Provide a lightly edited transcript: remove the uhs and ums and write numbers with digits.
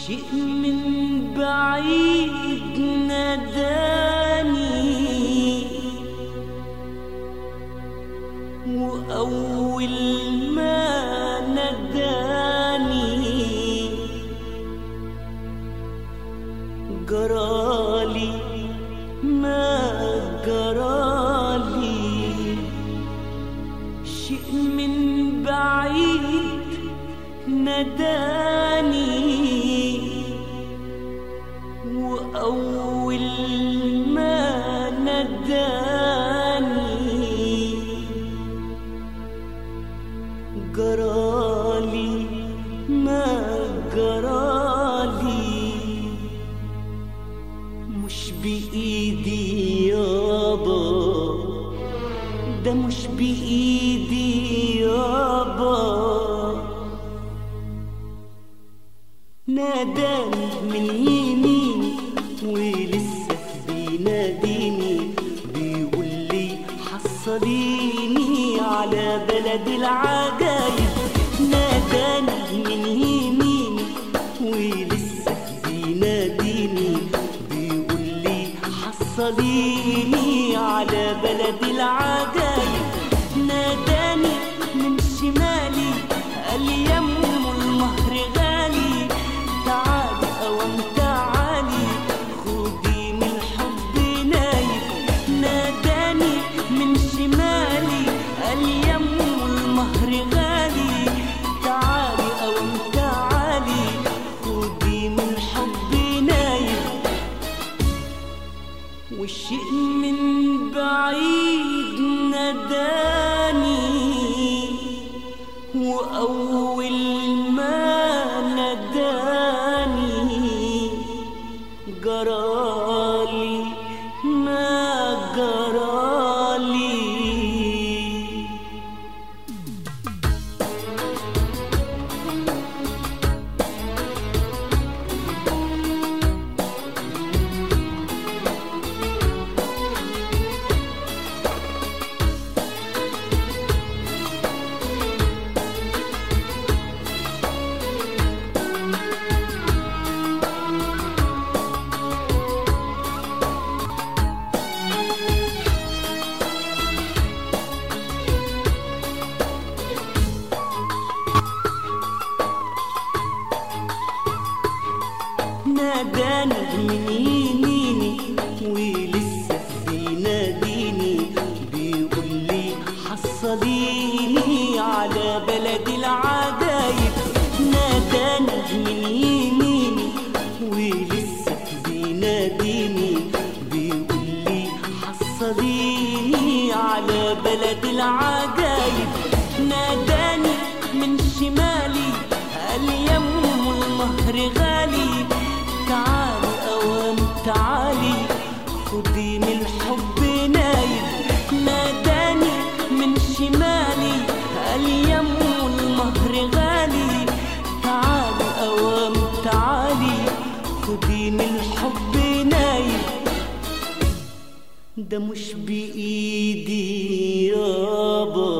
شيء من بعيد ناداني، وأول ما ناداني جرالي ما جرالي. شيء من بعيد ناداني، وأول ما ناداني جرالي ما جرالي. مش بإيدي يابا، ده مش بإيدي يابا. ناداني من يميني ولسه بيناديني، بيقول لي حصليني على بلد العجايب. ناداني من يميني ولسه بيناديني، بيقول لي حصليني على بلد العجايب. ناداني من شمالي قال لي يا ام المهر غالي، تعالي اوام تعالي خدي من الحب نايب. ناداني من شمالي قال لي يا ام المهر غالي، تعالي اوام تعالي خدي من الحب نايب. والشيء من بعيد ناداني، وأول ما ناداني جرالي ما جرالي. ناداني من يميني ولسه بيناديني، بيقول لي حصليني على بلد العجايب. ناداني من يميني ولسه بيناديني، بيقول لي حصليني على بلد العجايب. ناداني من شمالي قال لي يا ام المهر غالي، تعالي اوام تعالي خدي من الحب نايب. ناداني من شمالي قال لي يا ام المهر غالي، تعالي اوام تعالي خدي من الحب نايب. ده مش بإيدي يابا،